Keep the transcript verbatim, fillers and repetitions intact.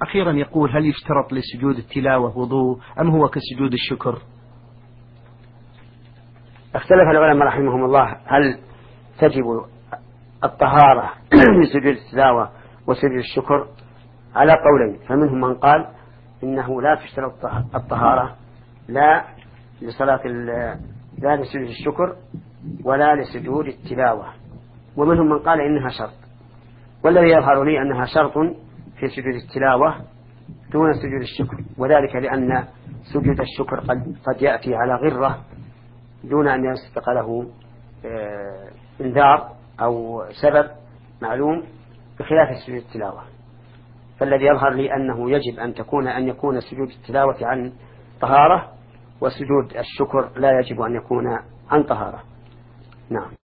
أخيرا يقول: هل يشترط لسجود التلاوة وضوء أم هو كسجود الشكر؟ اختلف العلماء رحمهم الله هل تجب الطهارة لسجود التلاوة وسجود الشكر على قولين. فمنهم من قال إنه لا تشترط الطهارة لا لصلاة لا لسجود الشكر ولا لسجود التلاوة، ومنهم من قال إنها شرط، والذي يظهر لي أنها شرط في سجود التلاوة دون سجود الشكر، وذلك لأن سجود الشكر قد, قد يأتي على غرة دون أن يسبق له انذار أو سبب معلوم بخلاف سجود التلاوة. فالذي يظهر لي أنه يجب أن تكون أن يكون سجود التلاوة عن طهارة، وسجود الشكر لا يجب أن يكون عن طهارة. نعم.